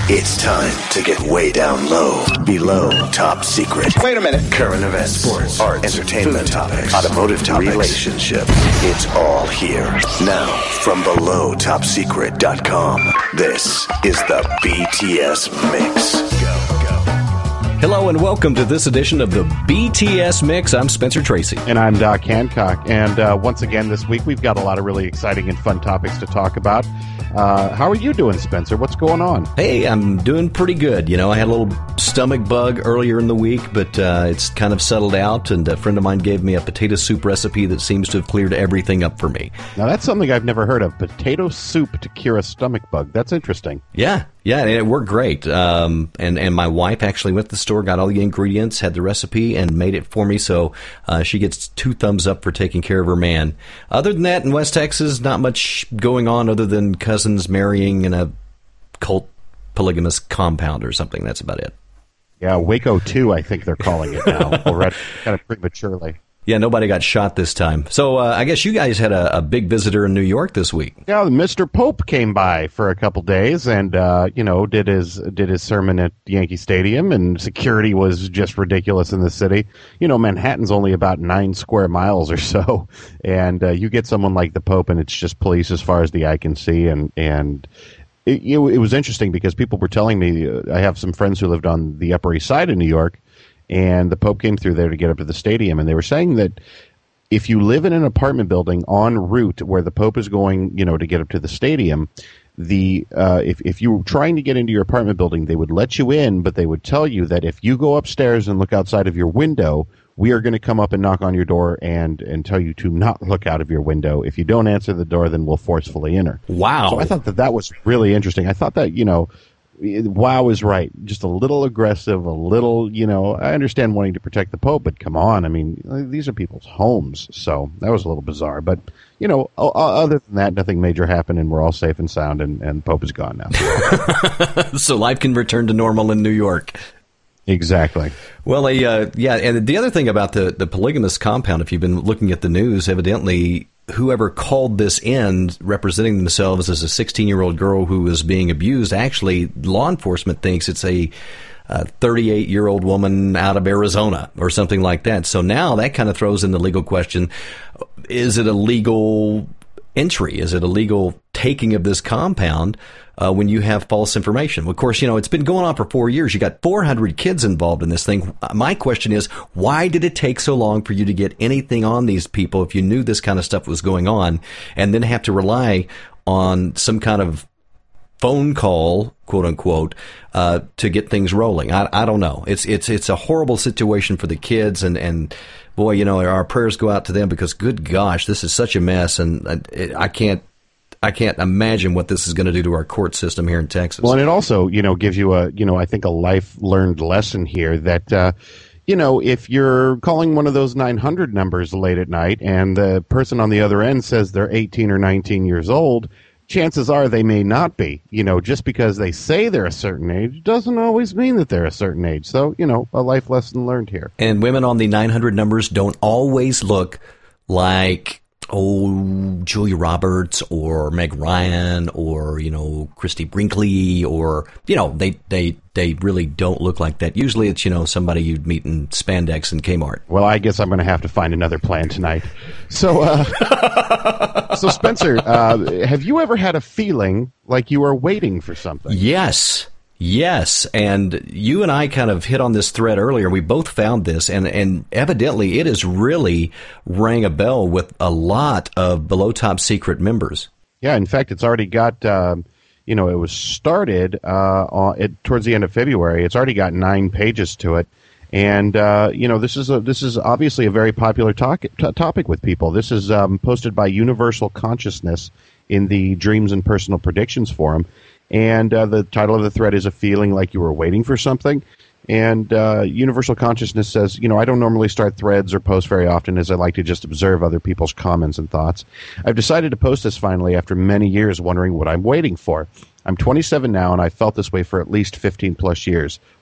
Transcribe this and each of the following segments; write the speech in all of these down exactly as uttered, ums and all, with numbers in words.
It's time to get way down low, below top secret. Wait a minute. Current events, sports, art, entertainment topics, automotive topics, relationship. It's all here. Now, from below top secret dot com, this is the B T S Mix. Hello and welcome to this edition of the B T S Mix. I'm Spencer Tracy. And I'm Doc Hancock. And uh, once again this week, we've got a lot of really exciting and fun topics to talk about. Uh, how are you doing, Spencer? What's going on? Hey, I'm doing pretty good. You know, I had a little stomach bug earlier in the week, but uh, it's kind of settled out. And a friend of mine gave me a potato soup recipe that seems to have cleared everything up for me. Now, that's something I've never heard of. Potato soup to cure a stomach bug. That's interesting. Yeah. Yeah, and it worked great. Um, and, and my wife actually went to the store, got all the ingredients, had the recipe, and made it for me. So uh, she gets two thumbs up for taking care of her man. Other than that, in West Texas, not much going on other than cousins marrying in a cult polygamous compound or something. That's about it. Yeah, Waco two, I think they're calling it now, already, kind of prematurely. Yeah, nobody got shot this time. So uh, I guess you guys had a, a big visitor in New York this week. Yeah, Mister Pope came by for a couple days and, uh, you know, did his did his sermon at Yankee Stadium, and security was just ridiculous in the city. You know, Manhattan's only about nine square miles or so, and uh, you get someone like the Pope, and it's just police as far as the eye can see, and and it, it, it was interesting because people were telling me, uh, I have some friends who lived on the Upper East Side of New York, and the Pope came through there to get up to the stadium, and they were saying that if you live in an apartment building en route where the Pope is going, you know, to get up to the stadium, the uh, if if you were trying to get into your apartment building, they would let you in, but they would tell you that if you go upstairs and look outside of your window, we are going to come up and knock on your door and and tell you to not look out of your window. If you don't answer the door, then we'll forcefully enter. Wow! So I thought that that was really interesting. I thought that, you know, wow is right. Just a little aggressive, a little, you know, I understand wanting to protect the Pope, but come on. I mean, these are people's homes. So that was a little bizarre. But, you know, other than that, nothing major happened, and we're all safe and sound, and, and the Pope is gone now. So life can return to normal in New York. Exactly. Well, they, uh, yeah, and the other thing about the, the polygamous compound, if you've been looking at the news, evidently whoever called this in representing themselves as a sixteen-year-old girl who was being abused, actually law enforcement thinks it's a thirty-eight-year-old woman out of Arizona or something like that. So now that kind of throws in the legal question, is it a legal entry? Is it a legal taking of this compound uh, when you have false information? Of course, you know, it's been going on for four years. You got four hundred kids involved in this thing. My question is, why did it take so long for you to get anything on these people if you knew this kind of stuff was going on, and then have to rely on some kind of phone call, quote unquote, uh, to get things rolling? I, I don't know. It's it's it's a horrible situation for the kids, and and boy, you know, our prayers go out to them, because good gosh, this is such a mess, and I, I can't. I can't imagine what this is going to do to our court system here in Texas. Well, and it also, you know, gives you a, you know, I think a life learned lesson here that, uh, you know, if you're calling one of those nine hundred numbers late at night and the person on the other end says they're eighteen or nineteen years old, chances are they may not be. You know, just because they say they're a certain age doesn't always mean that they're a certain age. So, you know, a life lesson learned here. And women on the nine hundred numbers don't always look like, oh, Julia Roberts or Meg Ryan or, you know, Christy Brinkley, or, you know, they, they, they really don't look like that. Usually it's, you know, somebody you'd meet in spandex and Kmart. Well, I guess I'm going to have to find another plan tonight. So, uh, so Spencer, uh, have you ever had a feeling like you were waiting for something? Yes. Yes, and you and I kind of hit on this thread earlier. We both found this, and, and evidently it has really rang a bell with a lot of Below Top Secret members. Yeah, in fact, it's already got, um, you know, it was started uh, on, it, towards the end of February. It's already got nine pages to it. And, uh, you know, this is a, this is obviously a very popular talk, t- topic with people. This is um, posted by Universal Consciousness in the Dreams and Personal Predictions Forum. And uh, the title of the thread is A Feeling Like You Were Waiting for Something. And uh, Universal Consciousness says, you know, I don't normally start threads or post very often, as I like to just observe other people's comments and thoughts. I've decided to post this finally after many years wondering what I'm waiting for. I'm twenty-seven now, and I've felt this way for at least fifteen plus years.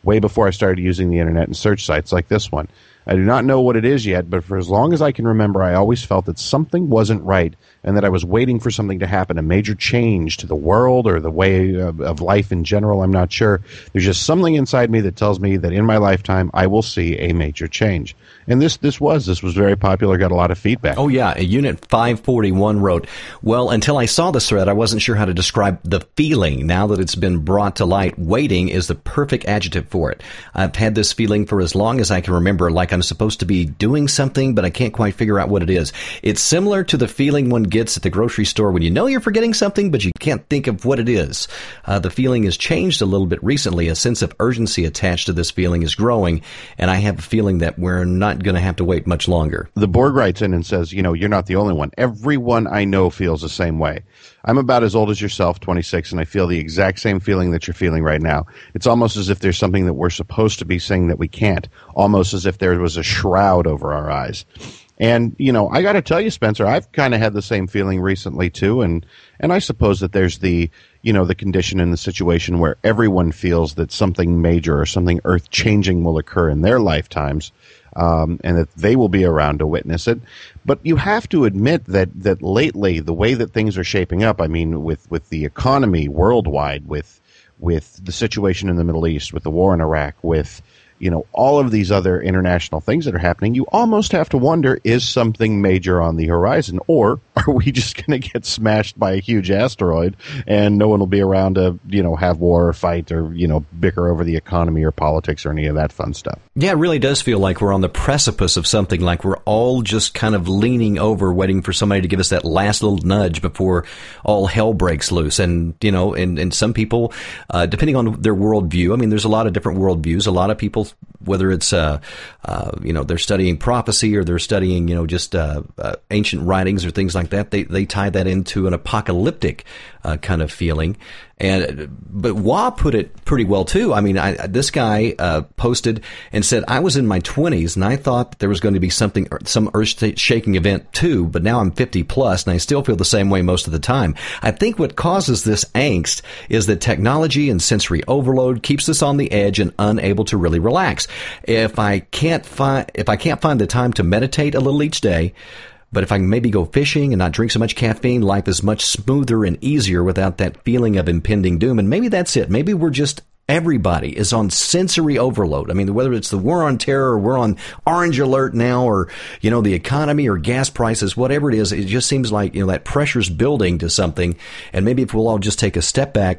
way before I started using the internet and search sites like this one. I do not know what it is yet, but for as long as I can remember, I always felt that something wasn't right and that I was waiting for something to happen, a major change to the world or the way of, of life in general. I'm not sure. There's just something inside me that tells me that in my lifetime, I will see a major change. And this this was. This was very popular, got a lot of feedback. Oh, yeah. Unit five forty-one wrote, well, until I saw this thread, I wasn't sure how to describe the feeling. Now that it's been brought to light, waiting is the perfect adjective for it. I've had this feeling for as long as I can remember, like I'm supposed to be doing something, but I can't quite figure out what it is. It's similar to the feeling one gets at the grocery store when you know you're forgetting something, but you can't think of what it is. Uh, the feeling has changed a little bit recently. A sense of urgency attached to this feeling is growing, and I have a feeling that we're not going to have to wait much longer. The Borg writes in and says, you know, you're not the only one. Everyone I know feels the same way. I'm about as old as yourself, twenty-six, and I feel the exact same feeling that you're feeling right now. It's almost as if there's something that we're supposed to be saying that we can't, almost as if there was a shroud over our eyes. And, you know, I got to tell you, Spencer, I've kind of had the same feeling recently, too, and, and I suppose that there's the, you know, the condition in the situation where everyone feels that something major or something earth-changing will occur in their lifetimes. Um, and that they will be around to witness it. But you have to admit that, that lately, the way that things are shaping up, I mean, with, with the economy worldwide, with with the situation in the Middle East, with the war in Iraq, with, you know, all of these other international things that are happening, you almost have to wonder, is something major on the horizon? Or are we just going to get smashed by a huge asteroid and no one will be around to, you know, have war or fight or, you know, bicker over the economy or politics or any of that fun stuff? Yeah, it really does feel like we're on the precipice of something, like we're all just kind of leaning over, waiting for somebody to give us that last little nudge before all hell breaks loose. And, you know, and, and some people, uh, depending on their worldview, I mean, there's a lot of different worldviews. A lot of people, whether it's, uh, uh, you know, they're studying prophecy or they're studying, you know, just uh, uh, ancient writings or things like that, they, they tie that into an apocalyptic uh, kind of feeling. And but Wah put it pretty well too. I mean, I, this guy uh, posted and said, "I was in my twenties and I thought that there was going to be something, some earth-shaking event too. But now I'm fifty plus and I still feel the same way most of the time. I think what causes this angst is that technology and sensory overload keeps us on the edge and unable to really relax. If I can't find, if I can't find the time to meditate a little each day." But if I can maybe go fishing and not drink so much caffeine, life is much smoother and easier without that feeling of impending doom. And maybe that's it. Maybe we're just, everybody is on sensory overload. I mean, whether it's the war on terror or we're on orange alert now or, you know, the economy or gas prices, whatever it is, it just seems like, you know, that pressure's building to something. And maybe if we'll all just take a step back,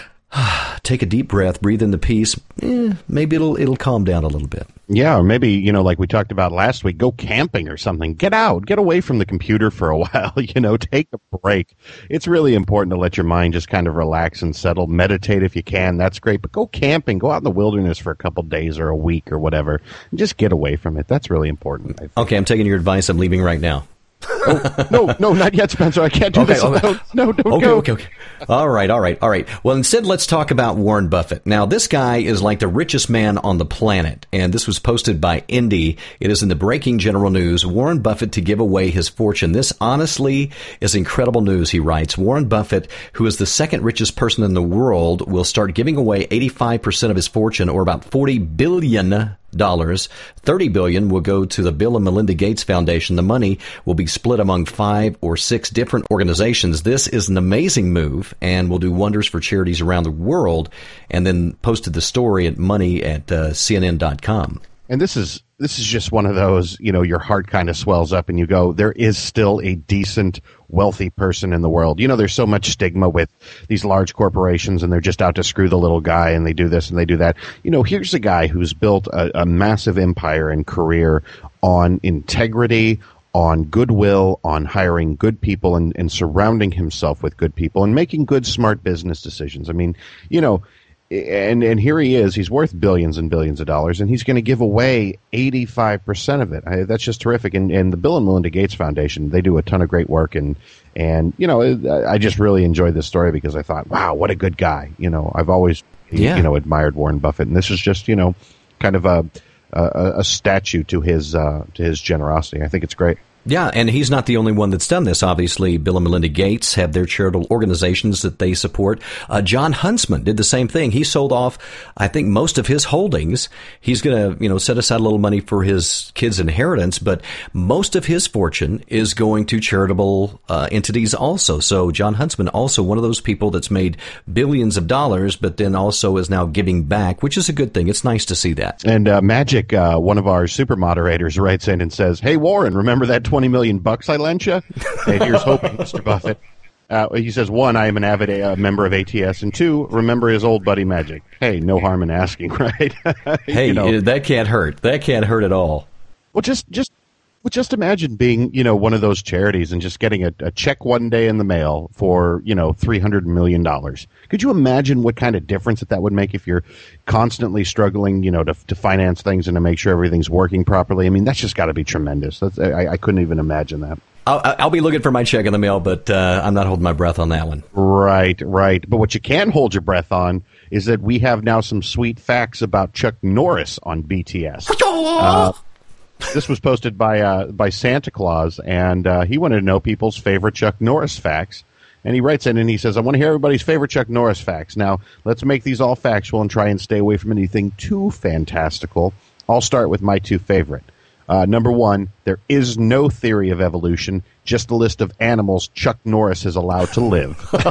take a deep breath, breathe in the peace, eh, maybe it'll it'll calm down a little bit. Yeah, or maybe, you know, like we talked about last week, go camping or something. Get out. Get away from the computer for a while. You know, take a break. It's really important to let your mind just kind of relax and settle. Meditate if you can. That's great. But go camping. Go out in the wilderness for a couple days or a week or whatever. And just get away from it. That's really important, I think. Okay, I'm taking your advice. I'm leaving right now. oh, no, no, not yet, Spencer. I can't do okay, this. Okay. No, no, don't okay, go. Okay, okay, All right, all right, all right. Well, instead, let's talk about Warren Buffett. Now, this guy is like the richest man on the planet, and this was posted by Indy. It is in the breaking general news. Warren Buffett to give away his fortune. This honestly is incredible news, he writes. Warren Buffett, who is the second richest person in the world, will start giving away eighty-five percent of his fortune, or about forty billion dollars. thirty billion dollars will go to the Bill and Melinda Gates Foundation. The money will be split among five or six different organizations. This is an amazing move and will do wonders for charities around the world. And then posted the story at money at uh, C N N dot com. And this is this is just one of those, you know, your heart kind of swells up and you go, there is still a decent, wealthy person in the world. You know, there's so much stigma with these large corporations and they're just out to screw the little guy and they do this and they do that. You know, here's a guy who's built a, a massive empire and career on integrity, on goodwill, on hiring good people and, and surrounding himself with good people and making good, smart business decisions. I mean, you know, And and here he is. He's worth billions and billions of dollars, and he's going to give away eighty-five percent of it. I, that's just terrific. And and the Bill and Melinda Gates Foundation, they do a ton of great work. And and you know, I just really enjoyed this story because I thought, wow, what a good guy. You know, I've always yeah. you know admired Warren Buffett, and this is just you know kind of a a, a statue to his uh, to his generosity. I think it's great. Yeah, and he's not the only one that's done this. Obviously, Bill and Melinda Gates have their charitable organizations that they support. Uh, John Huntsman did the same thing. He sold off, I think, most of his holdings. He's going to, you know, set aside a little money for his kids' inheritance, but most of his fortune is going to charitable uh, entities also. So John Huntsman, also one of those people that's made billions of dollars, but then also is now giving back, which is a good thing. It's nice to see that. And uh, Magic, uh, one of our super moderators, writes in and says, "Hey, Warren, remember that twenty million bucks I lent you? And here's hoping, Mister Buffett." Uh, he says, one, I am an avid uh, member of A T S, and two, remember his old buddy Magic. Hey, no harm in asking, right? Hey, you know, that can't hurt. That can't hurt at all. Well, just just well, just imagine being, you know, one of those charities and just getting a, a check one day in the mail for, you know, three hundred million dollars. Could you imagine what kind of difference that that would make if you're constantly struggling, you know, to to finance things and to make sure everything's working properly? I mean, that's just got to be tremendous. That's, I, I couldn't even imagine that. I'll, I'll be looking for my check in the mail, but uh, I'm not holding my breath on that one. Right, right. But what you can hold your breath on is that we have now some sweet facts about Chuck Norris on B T S. Uh, this was posted by uh, by Santa Claus, and uh, he wanted to know people's favorite Chuck Norris facts. And he writes in and he says, I want to hear everybody's favorite Chuck Norris facts. Now, let's make these all factual and try and stay away from anything too fantastical. I'll start with my two favorite. Uh, number one, there is no theory of evolution, just a list of animals Chuck Norris is allowed to live,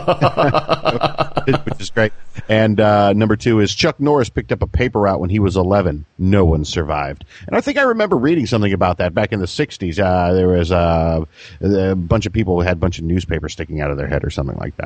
which is great. And uh, number two is Chuck Norris picked up a paper route when he was eleven. No one survived. And I think I remember reading something about that back in the sixties. Uh, there was uh, a bunch of people who had a bunch of newspapers sticking out of their head or something like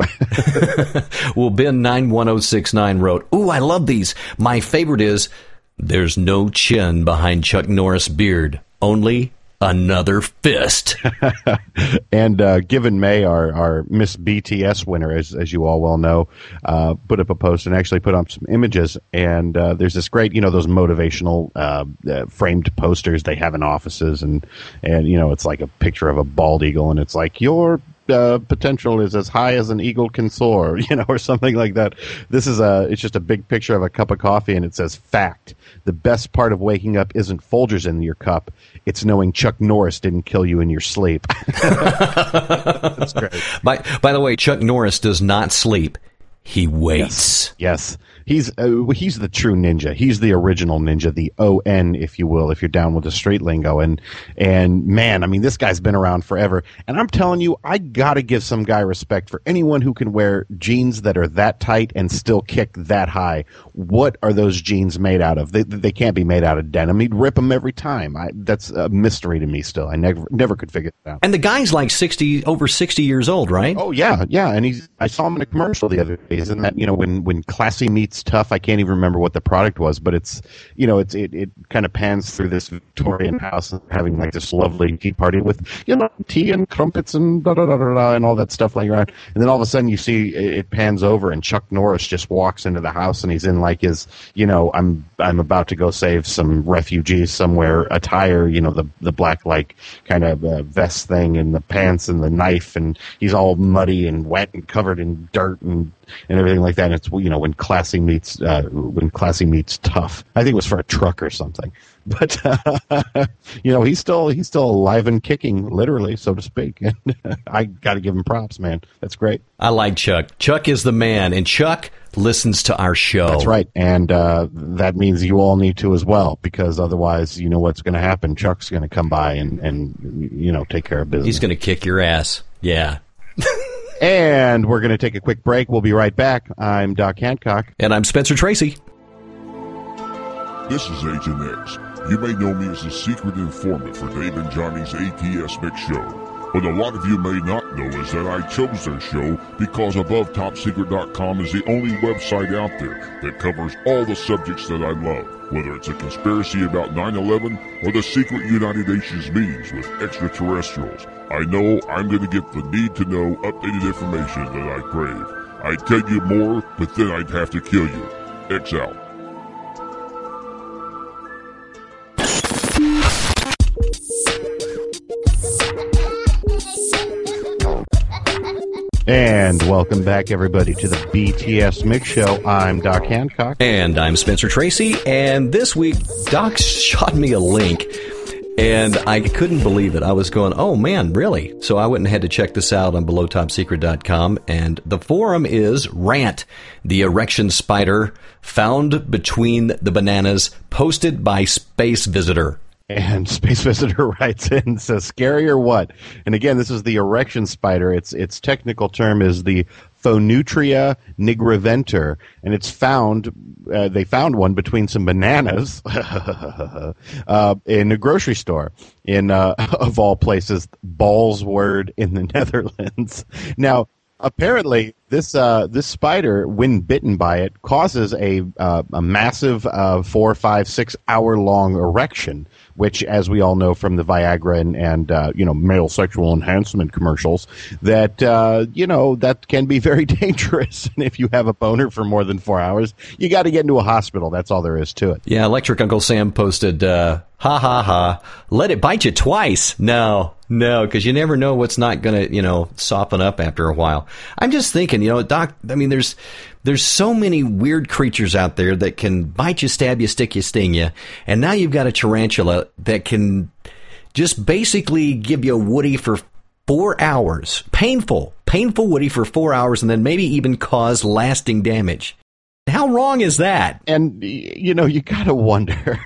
that. Well, Ben nine one oh six nine wrote, ooh, I love these. My favorite is, there's no chin behind Chuck Norris' beard, only another fist. And uh, Given May, our, our Miss B T S winner, as as you all well know, uh, put up a post and actually put up some images. And uh, there's this great, you know, those motivational uh, uh, framed posters they have in offices, and and you know, it's like a picture of a bald eagle, and it's like your Uh, potential is as high as an eagle can soar, you know, or something like that. This is a, it's just a big picture of a cup of coffee, and it says, fact, the best part of waking up isn't Folgers in your cup, it's knowing Chuck Norris didn't kill you in your sleep. That's great. By, by the way, Chuck Norris does not sleep. He waits. Yes. yes. He's uh, he's the true ninja. He's the original ninja, the O N, if you will, if you're down with the street lingo. And, and man, I mean, this guy's been around forever. And I'm telling you, I got to give some guy respect for anyone who can wear jeans that are that tight and still kick that high. What are those jeans made out of? They they can't be made out of denim. He'd rip them every time. I, that's a mystery to me still. I never never could figure it out. And the guy's like sixty, over sixty years old, right? Oh, yeah, yeah. And he's I saw him in a commercial the other day. Isn't that, you know, when, when Classy meets Tough, I can't even remember what the product was, but it's, you know, it's it, it kind of pans through this Victorian house having like this lovely tea party with, you know, tea and crumpets and da da da da, da and all that stuff like that. And then all of a sudden you see it, it pans over and Chuck Norris just walks into the house and he's in like his, you know, I'm I'm about to go save some refugees somewhere attire, you know, the the black like kind of uh, vest thing and the pants and the knife, and he's all muddy and wet and covered in dirt and and everything like that. And it's, you know, when Classy meets uh, when Classy meets Tough. I think it was for a truck or something. But uh, you know, he's still he's still alive and kicking, literally, so to speak. And I got to give him props, man. That's great. I like Chuck. Chuck is the man, and Chuck listens to our show. That's right, and uh, that means you all need to as well, because otherwise, you know what's going to happen. Chuck's going to come by and and you know take care of business. He's going to kick your ass. Yeah. And we're going to take a quick break. We'll be right back. I'm Doc Hancock. And I'm Spencer Tracy. This is Agent X. You may know me as the secret informant for Dave and Johnny's A T S Mix Show. What a lot of you may not know is that I chose their show because above top secret dot com is the only website out there that covers all the subjects that I love, whether it's a conspiracy about nine eleven or the secret United Nations meetings with extraterrestrials. I know I'm going to get the need-to-know updated information that I crave. I'd tell you more, but then I'd have to kill you. X out. And welcome back, everybody, to the B T S Mix Show. I'm Doc Hancock. And I'm Spencer Tracy. And this week, Doc shot me a link. And I couldn't believe it. I was going, oh man, really? So I went and had to check this out on below top secret dot com. And the forum is Rant, the erection spider found between the bananas, posted by Space Visitor. And Space Visitor writes in and says, scary or what? And again, this is the erection spider. Its its technical term is the Phonutria nigriventer, and it's found, uh, they found one between some bananas uh, in a grocery store in, uh, of all places, Ballsword in the Netherlands. Now, apparently, this uh, this spider, when bitten by it, causes a uh, a massive uh, four, five, six hour long erection, which, as we all know from the Viagra and, and uh, you know, male sexual enhancement commercials, that uh, you know that can be very dangerous. And if you have a boner for more than four hours, you got to get into a hospital. That's all there is to it. Yeah, Electric Uncle Sam posted, uh, "Ha ha ha! Let it bite you twice." No. No, because you never know what's not going to, you know, soften up after a while. I'm just thinking, you know, Doc, I mean, there's there's so many weird creatures out there that can bite you, stab you, stick you, sting you. And now you've got a tarantula that can just basically give you a woody for four hours. Painful, painful woody for four hours, and then maybe even cause lasting damage. How wrong is that? And, you know, you got to wonder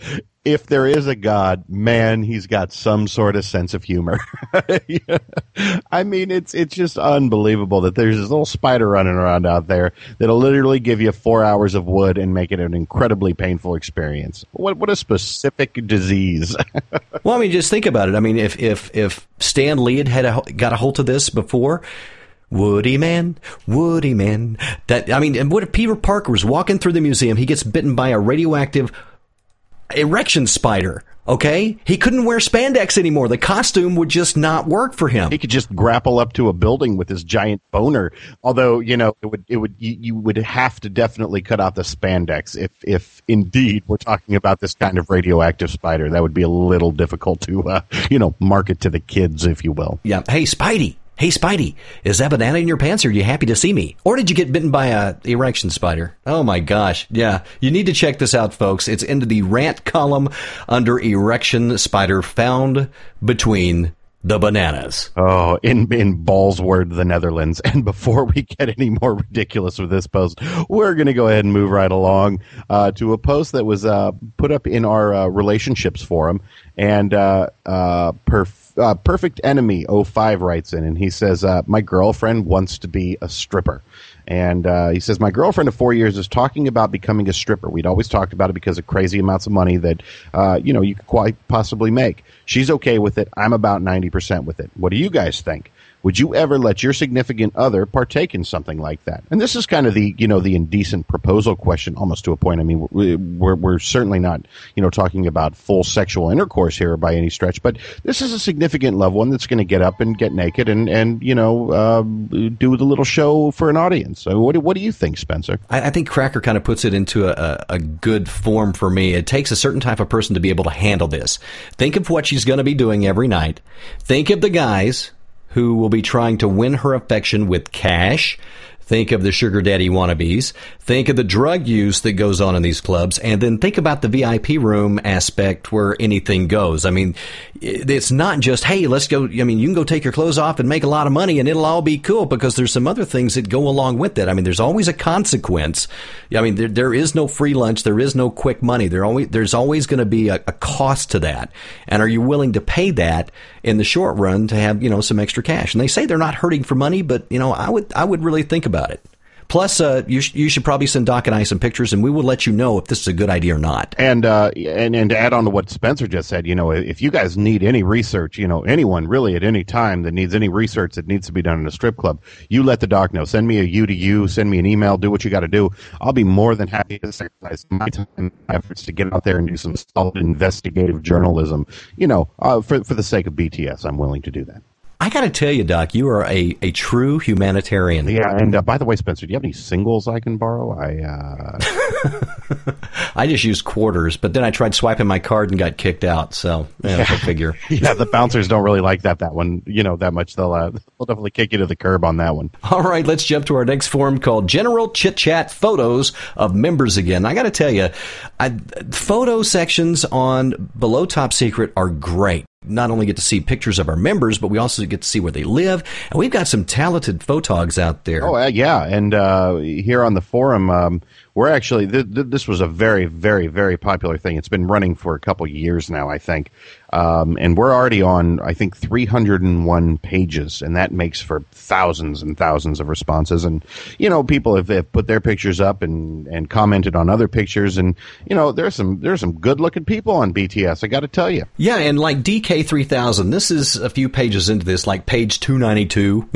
if there is a God, man, he's got some sort of sense of humor. Yeah. I mean, it's it's just unbelievable that there's this little spider running around out there that'll literally give you four hours of wood and make it an incredibly painful experience. What what a specific disease. Well, I mean, just think about it. I mean, if if if Stan Lee had, had a, got a hold of this before, Woody man, Woody man. That I mean, and what if Peter Parker was walking through the museum? He gets bitten by a radioactive erection spider. Okay, he couldn't wear spandex anymore. The costume would just not work for him. He could just grapple up to a building with his giant boner. Although, you know, it would it would you, you would have to definitely cut out the spandex if if indeed we're talking about this kind of radioactive spider. That would be a little difficult to uh, you know market to the kids, if you will. Yeah. Hey, Spidey. Hey, Spidey, is that banana in your pants, or are you happy to see me? Or did you get bitten by a erection spider? Oh, my gosh. Yeah, you need to check this out, folks. It's into the rant column under erection spider found between the bananas. Oh, in, in Ballsword, the Netherlands. And before we get any more ridiculous with this post, we're going to go ahead and move right along uh, to a post that was uh, put up in our uh, relationships forum. And uh, uh, perf- uh, Perfect Enemy oh five writes in, and he says, uh, my girlfriend wants to be a stripper. And uh, he says, my girlfriend of four years is talking about becoming a stripper. We'd always talked about it because of crazy amounts of money that, uh, you know, you could quite possibly make. She's okay with it. I'm about ninety percent with it. What do you guys think? Would you ever let your significant other partake in something like that? And this is kind of the, you know, the indecent proposal question, almost to a point. I mean, we're, we're certainly not, you know, talking about full sexual intercourse here by any stretch, but this is a significant loved one that's going to get up and get naked and, and you know, uh, do the little show for an audience. So what do, what do you think, Spencer? I, I think Cracker kind of puts it into a, a good form for me. It takes a certain type of person to be able to handle this. Think of what she's going to be doing every night. Think of the guys who will be trying to win her affection with cash. Think of the sugar daddy wannabes. Think of the drug use that goes on in these clubs. And then think about the V I P room aspect where anything goes. I mean, it's not just, hey, let's go. I mean, you can go take your clothes off and make a lot of money and it'll all be cool, because there's some other things that go along with it. I mean, there's always a consequence. I mean, there, there is no free lunch. There is no quick money. There always, there's always going to be a, a cost to that. And are you willing to pay that in the short run to have, you know, some extra cash? And they say they're not hurting for money, but, you know, I would, I would really think about it. Plus, uh, you, sh- you should probably send Doc and I some pictures, and we will let you know if this is a good idea or not. And uh, and and to add on to what Spencer just said, you know, if you guys need any research, you know, anyone really at any time that needs any research that needs to be done in a strip club, you let the Doc know. Send me a U to you, send me an email, do what you got to do. I'll be more than happy to sacrifice my time and efforts to get out there and do some solid investigative journalism. You know, uh, for for the sake of B T S, I'm willing to do that. I got to tell you, Doc, you are a, a true humanitarian. Yeah, and uh, by the way, Spencer, do you have any singles I can borrow? I uh... I just used quarters, but then I tried swiping my card and got kicked out. So yeah, go figure. Yeah, the bouncers don't really like that that one, you know, that much. They'll uh, they'll definitely kick you to the curb on that one. All right, let's jump to our next forum called General Chit Chat Photos of Members Again. I got to tell you, I, photo sections on Below Top Secret are great. Not only get to see pictures of our members, but we also get to see where they live. And we've got some talented photogs out there. Oh, uh, yeah. And uh, here on the forum, um, we're actually, th- th- this was a very, very, very popular thing. It's been running for a couple years now, I think. Um, and we're already on, I think, three hundred one pages, and that makes for thousands and thousands of responses. And, you know, people have, have put their pictures up and, and commented on other pictures. And, you know, there's some there's some good-looking people on B T S, I got to tell you. Yeah, and like D K three thousand, this is a few pages into this, like page two ninety-two.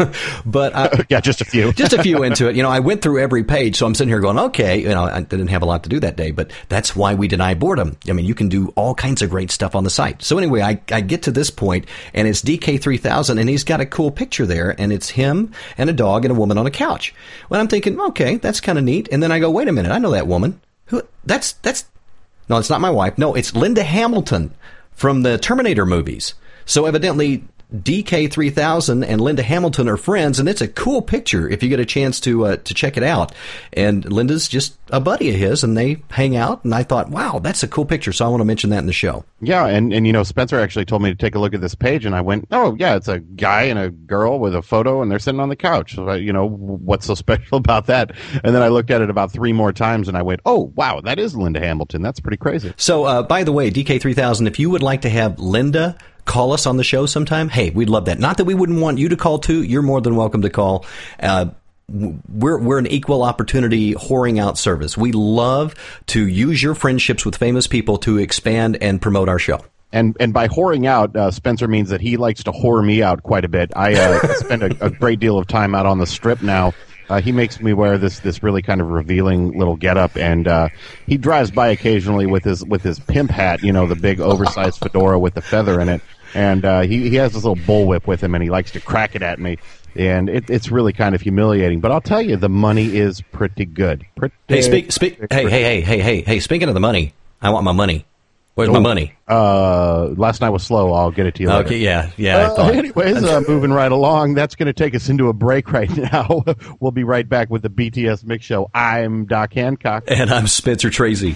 But I, yeah, just a few. just a few into it. You know, I went through every page, so I'm sitting here going, okay, you know, I didn't have a lot to do that day, but that's why we deny boredom. I mean, you can do all kinds of great stuff on the site. So anyway, I, I get to this point, and it's D K three thousand, and he's got a cool picture there, and it's him and a dog and a woman on a couch. Well, I'm thinking, okay, that's kind of neat. And then I go, wait a minute, I know that woman. Who? That's, that's, no, it's not my wife. No, it's Linda Hamilton from the Terminator movies. So evidently, D K three thousand and Linda Hamilton are friends, and it's a cool picture if you get a chance to uh, to check it out. And Linda's just a buddy of his, and they hang out, and I thought, wow, that's a cool picture, so I want to mention that in the show. Yeah, and, and you know, Spencer actually told me to take a look at this page, and I went, oh, yeah, it's a guy and a girl with a photo, and they're sitting on the couch. So, you know, what's so special about that? And then I looked at it about three more times, and I went, oh, wow, that is Linda Hamilton. That's pretty crazy. So, uh, by the way, D K three thousand, if you would like to have Linda call us on the show sometime, hey, we'd love that. Not that we wouldn't want you to call too. You're more than welcome to call. Uh, we're we're an equal opportunity whoring out service. We love to use your friendships with famous people to expand and promote our show. And and by whoring out, uh, Spencer means that he likes to whore me out quite a bit. I uh, spend a, a great deal of time out on the strip now. Uh, he makes me wear this this really kind of revealing little getup, and uh, he drives by occasionally with his with his pimp hat, you know, the big oversized fedora with the feather in it. And uh, he, he has this little bullwhip with him, and he likes to crack it at me. And it, it's really kind of humiliating. But I'll tell you, the money is pretty good. Pretty, hey, speak, speak, hey, hey, hey, hey, hey, hey, speaking of the money, I want my money. Where's oh, my money? Uh, last night was slow. I'll get it to you later. Okay, yeah, yeah. Uh, I thought. Anyways, uh, moving right along, that's going to take us into a break right now. We'll be right back with the B T S Mix Show. I'm Doc Hancock. And I'm Spencer Tracy.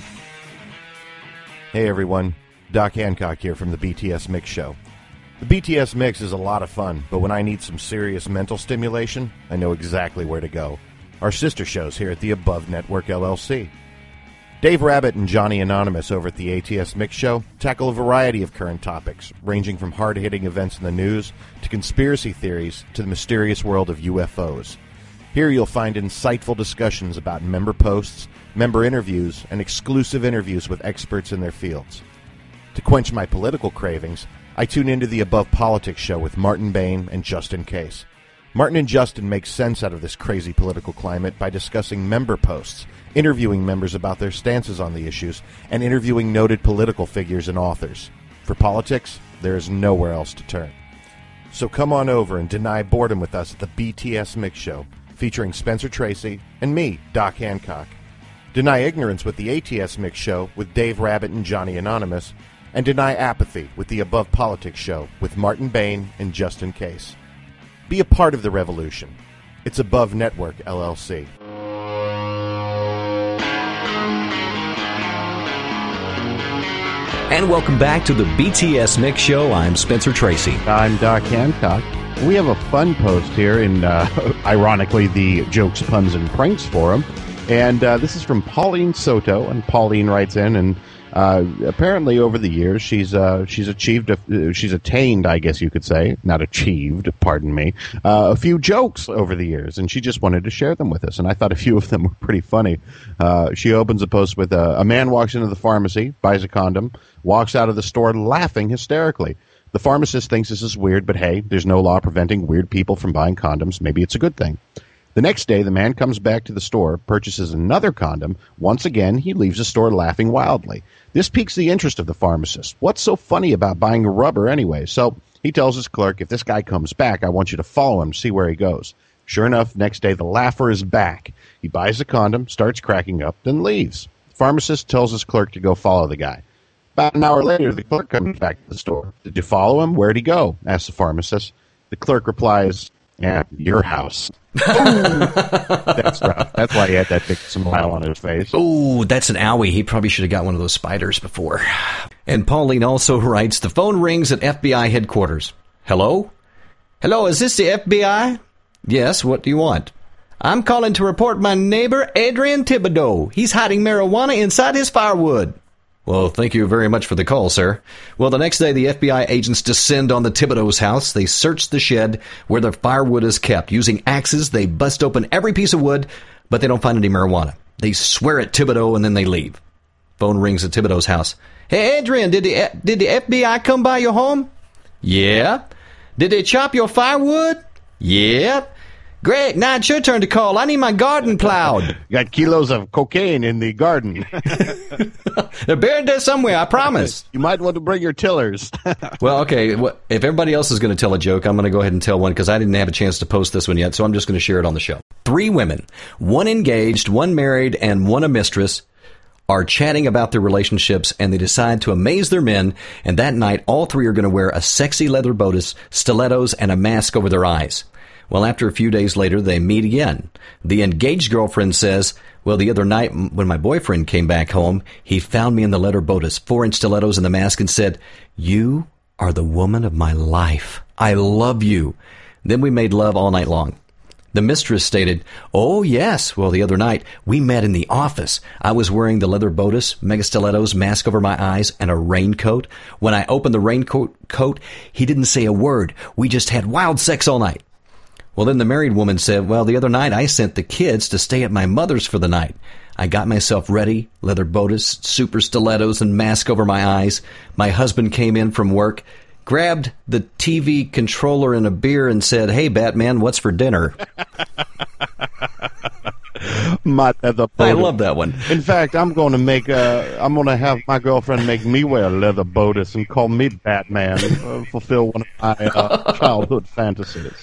Hey, everyone. Doc Hancock here from the B T S Mix Show. The B T S Mix is a lot of fun, but when I need some serious mental stimulation, I know exactly where to go. Our sister shows here at the Above Network, L L C. Dave Rabbit and Johnny Anonymous over at the A T S Mix Show tackle a variety of current topics, ranging from hard-hitting events in the news to conspiracy theories to the mysterious world of U F Os. Here you'll find insightful discussions about member posts, member interviews, and exclusive interviews with experts in their fields. To quench my political cravings, I tune into the Above Politics show with Martin Bain and Justin Case. Martin and Justin make sense out of this crazy political climate by discussing member posts, interviewing members about their stances on the issues, and interviewing noted political figures and authors. For politics, there is nowhere else to turn. So come on over and deny boredom with us at the B T S Mix Show, featuring Spencer Tracy and me, Doc Hancock. Deny ignorance with the A T S Mix Show with Dave Rabbit and Johnny Anonymous, and deny apathy with the Above Politics show with Martin Bain and Justin Case. Be a part of the revolution. It's Above Network, L L C. And welcome back to the B T S Mix Show. I'm Spencer Tracy. I'm Doc Hancock. We have a fun post here in, uh, ironically, the Jokes, Puns, and Pranks forum. And uh, this is from Pauline Soto. And Pauline writes in, and uh, apparently over the years she's uh, she's achieved, a, uh, she's attained, I guess you could say, not achieved, pardon me, uh, a few jokes over the years. And she just wanted to share them with us. And I thought a few of them were pretty funny. Uh, she opens the post with, uh, a man walks into the pharmacy, buys a condom, walks out of the store laughing hysterically. The pharmacist thinks this is weird, but hey, there's no law preventing weird people from buying condoms. Maybe it's a good thing. The next day, the man comes back to the store, purchases another condom. Once again, he leaves the store laughing wildly. This piques the interest of the pharmacist. What's so funny about buying rubber anyway? So He tells his clerk, if this guy comes back, I want you to follow him, see where he goes. Sure enough, next day the laugher is back. He buys a condom, starts cracking up, then leaves. The pharmacist tells his clerk to go follow the guy. About an hour later, the clerk comes back to the store. Did you follow him? Where'd he go? Asks the pharmacist. The clerk replies, yeah, your house. That's rough. That's why he had that big smile on his face. Oh, that's an owie. He probably should have got one of those spiders before. And Pauline also writes, the phone rings at F B I headquarters. Hello? Hello, is this the F B I? Yes, what do you want? I'm calling to report my neighbor, Adrian Thibodeau. He's hiding marijuana inside his firewood. Well, thank you very much for the call, sir. Well, the next day, the F B I agents descend on the Thibodeau's house. They search the shed where the firewood is kept. Using axes, they bust open every piece of wood, but they don't find any marijuana. They swear at Thibodeau, and then they leave. Phone rings at Thibodeau's house. Hey, Adrian, did the, did the F B I come by your home? Yeah. Did they chop your firewood? Yeah. Greg, now it's your turn to call. I need my garden plowed. Got kilos of cocaine in the garden. They're buried there somewhere, I promise. You might want to bring your tillers. Well, okay, if everybody else is going to tell a joke, I'm going to go ahead and tell one because I didn't have a chance to post this one yet, so I'm just going to share it on the show. Three women, one engaged, one married, and one a mistress, are chatting about their relationships, and they decide to amaze their men, and that night all three are going to wear a sexy leather bodice, stilettos, and a mask over their eyes. Well, after a few days later, they meet again. The engaged girlfriend says, well, the other night when my boyfriend came back home, he found me in the leather bodice, four-inch stilettos and the mask, and said, you are the woman of my life. I love you. Then we made love all night long. The mistress stated, oh, yes. Well, the other night, we met in the office. I was wearing the leather bodice, mega stilettos, mask over my eyes, and a raincoat. When I opened the raincoat, coat, he didn't say a word. We just had wild sex all night. Well, then the married woman said, well, the other night I sent the kids to stay at my mother's for the night. I got myself ready, leather bodice, super stilettos, and mask over my eyes. My husband came in from work, grabbed the T V controller and a beer and said, hey, Batman, what's for dinner? My leather bodice. I love that one. In fact, I'm going to make uh, I'm going to have my girlfriend make me wear a leather bodice and call me Batman, uh, fulfill one of my uh, childhood fantasies.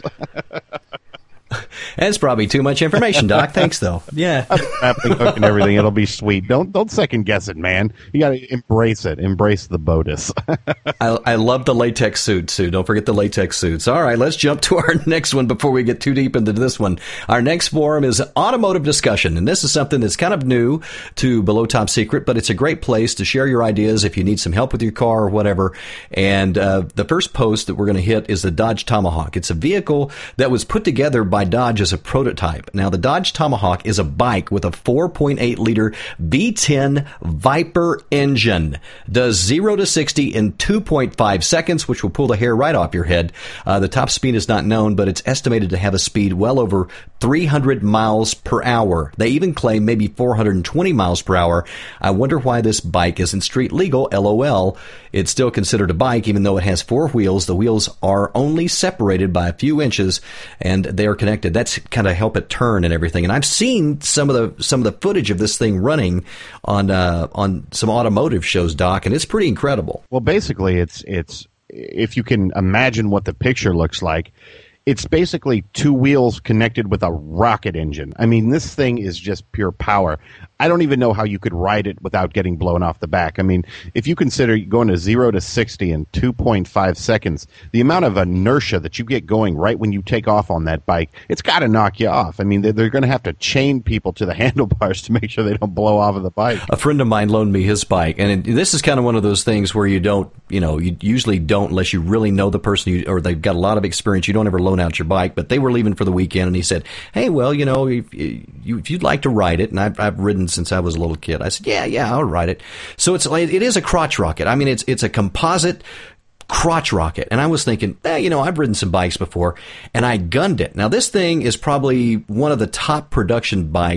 That's probably too much information, Doc. Thanks, though. Yeah. Wrapping hook and everything. It'll be sweet. Don't don't second guess it, man. You got to embrace it. Embrace the bodice. I, I love the latex suits, too. Don't forget the latex suits. All right, let's jump to our next one before we get too deep into this one. Our next forum is automotive discussion, and this is something that's kind of new to Below Top Secret, but it's a great place to share your ideas if you need some help with your car or whatever. And uh, the first post that we're going to hit is the Dodge Tomahawk. It's a vehicle that was put together by Dodge as a prototype. Now, the Dodge Tomahawk is a bike with a four point eight liter V ten Viper engine. Does zero to sixty in two point five seconds, which will pull the hair right off your head. Uh, the top speed is not known, but it's estimated to have a speed well over three hundred miles per hour. They even claim maybe four hundred twenty miles per hour. I wonder why this bike isn't street legal, LOL. It's still considered a bike, even though it has four wheels. The wheels are only separated by a few inches, and they are connected. That's kind of help it turn and everything. And I've seen some of the some of the footage of this thing running on uh, on some automotive shows, Doc, and it's pretty incredible. Well, basically, it's it's if you can imagine what the picture looks like, it's basically two wheels connected with a rocket engine. I mean, this thing is just pure power. I don't even know how you could ride it without getting blown off the back. I mean, if you consider going to zero to sixty in two point five seconds, the amount of inertia that you get going right when you take off on that bike, it's got to knock you off. I mean, they're, they're going to have to chain people to the handlebars to make sure they don't blow off of the bike. A friend of mine loaned me his bike, and it, this is kind of one of those things where you don't, you know, you usually don't unless you really know the person you, or they've got a lot of experience. You don't ever loan out your bike, but they were leaving for the weekend, and he said, hey, well, you know, if, if you'd like to ride it, and I've, I've ridden since I was a little kid. I said, yeah, yeah, I'll ride it. So it's like, it is a crotch rocket. I mean, it's it's a composite crotch rocket. And I was thinking, eh, you know, I've ridden some bikes before, and I gunned it. Now, this thing is probably one of the top production bikes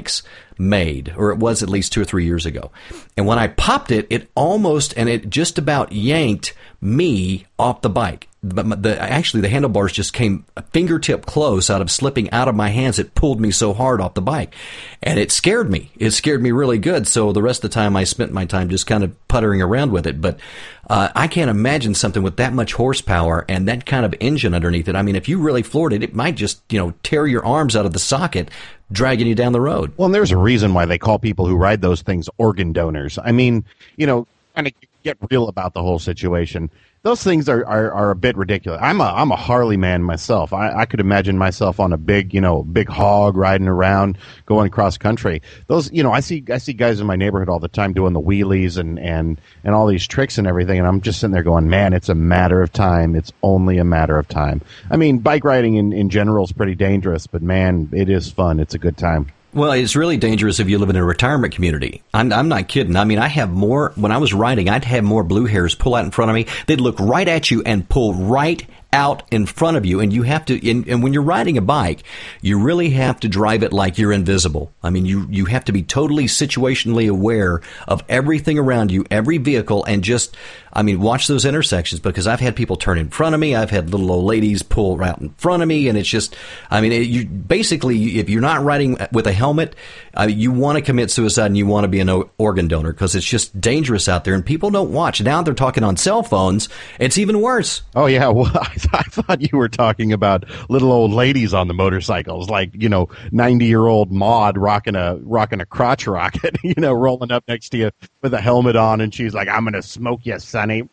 made, or it was at least two or three years ago. And when I popped it, it almost, and it just about yanked me off the bike. But the, actually, the handlebars just came a fingertip close out of slipping out of my hands. It pulled me so hard off the bike. And it scared me. It scared me really good. So the rest of the time, I spent my time just kind of puttering around with it. But uh, I can't imagine something with that much horsepower and that kind of engine underneath it. I mean, if you really floored it, it might just, you know, tear your arms out of the socket, dragging you down the road. Well, and there's a reason why they call people who ride those things organ donors. I mean, you know, kind of get real about the whole situation. Those things are, are, are a bit ridiculous. I'm a I'm a Harley man myself. I, I could imagine myself on a big, you know, big hog riding around, going cross country. Those, you know, I see I see guys in my neighborhood all the time doing the wheelies and, and, and all these tricks and everything, and I'm just sitting there going, man, it's a matter of time. It's only a matter of time. I mean, bike riding in, in general is pretty dangerous, but man, it is fun. It's a good time. Well, it's really dangerous if you live in a retirement community. I'm, I'm not kidding. I mean, I have more, when I was riding, I'd have more blue hairs pull out in front of me. They'd look right at you and pull right out in front of you, and you have to, and, and when you're riding a bike, you really have to drive it like you're invisible. I mean, you, you have to be totally situationally aware of everything around you, every vehicle, and just, I mean, watch those intersections, because I've had people turn in front of me, I've had little old ladies pull right in front of me, and it's just, I mean, it, you basically, if you're not riding with a helmet, uh, you want to commit suicide and you want to be an organ donor, because it's just dangerous out there, and people don't watch. Now they're talking on cell phones. It's even worse. Oh, yeah, well, I thought you were talking about little old ladies on the motorcycles, like, you know, ninety-year-old Maud rocking a rocking a crotch rocket, you know, rolling up next to you with a helmet on, and she's like, I'm going to smoke you, sonny.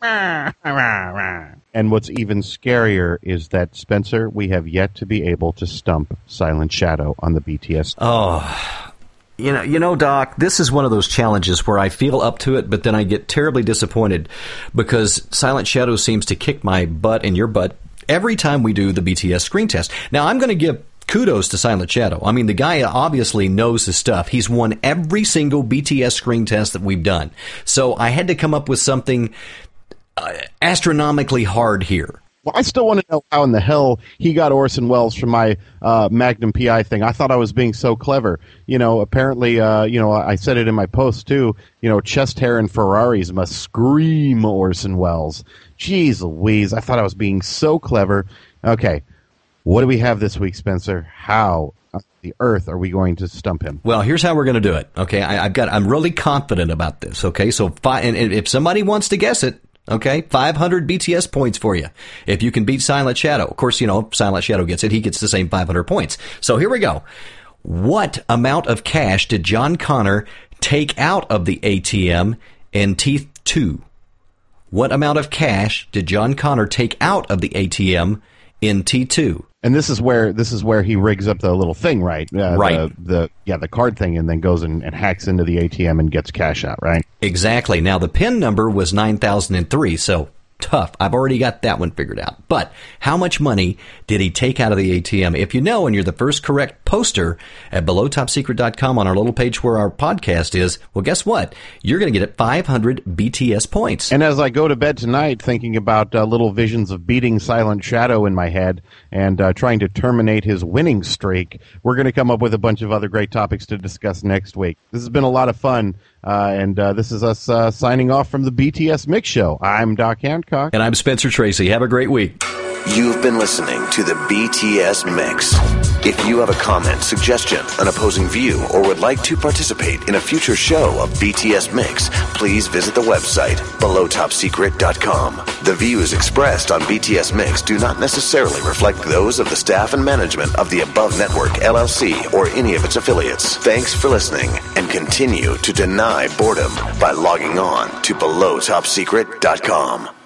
And what's even scarier is that, Spencer, we have yet to be able to stump Silent Shadow on the B T S. Oh, You know, you know, Doc, this is one of those challenges where I feel up to it, but then I get terribly disappointed because Silent Shadow seems to kick my butt and your butt every time we do the B T S screen test. Now, I'm going to give kudos to Silent Shadow. I mean, the guy obviously knows his stuff. He's won every single B T S screen test that we've done. So I had to come up with something uh, astronomically hard here. Well, I still want to know how in the hell he got Orson Welles from my uh, Magnum P I thing. I thought I was being so clever. You know, apparently, uh, you know, I said it in my post, too. You know, chest hair and Ferraris must scream Orson Welles. Jeez Louise, I thought I was being so clever. Okay, what do we have this week, Spencer? How on the earth are we going to stump him? Well, here's how we're going to do it. Okay, I, I've got. I'm really confident about this. Okay, so fi- and if somebody wants to guess it, okay, five hundred B T S points for you if you can beat Silent Shadow. Of course, you know, if Silent Shadow gets it, he gets the same five hundred points. So here we go. What amount of cash did John Connor take out of the A T M in T two? What amount of cash did John Connor take out of the A T M in T two? And this is where this is where he rigs up the little thing, right? Uh, right. The, the yeah, the card thing, and then goes and, and hacks into the A T M and gets cash out, right? Exactly. Now the PIN number was nine thousand three, so tough. I've already got that one figured out. But how much money did he take out of the A T M? If you know, and you're the first correct poster at below top secret dot com on our little page where our podcast is, well, guess what? You're going to get five hundred B T S points. And as I go to bed tonight thinking about uh, little visions of beating Silent Shadow in my head and uh, trying to terminate his winning streak, we're going to come up with a bunch of other great topics to discuss next week. This has been a lot of fun. Uh, and uh, this is us uh, signing off from the B T S Mix Show. I'm Doc Hancock. And I'm Spencer Tracy. Have a great week. You've been listening to the B T S Mix. If you have a comment, suggestion, an opposing view, or would like to participate in a future show of B T S Mix, please visit the website below top secret dot com. The views expressed on B T S Mix do not necessarily reflect those of the staff and management of the Above Network, L L C, or any of its affiliates. Thanks for listening, and continue to deny boredom by logging on to below top secret dot com.